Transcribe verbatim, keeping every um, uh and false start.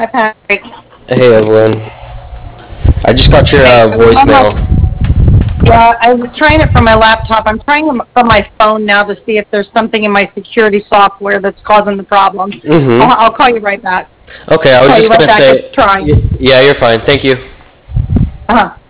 Patrick. Hey Evelyn, I just got your Okay, uh, so I'm voicemail. like, yeah, I was trying it from my laptop. I'm trying it from my phone now to see if there's something in my security software that's causing the problem. Mm-hmm. I'll, I'll call you right back. Okay, I I'll was call you just right gonna back. say, It's trying. y- yeah, you're fine. Thank you. Uh-huh.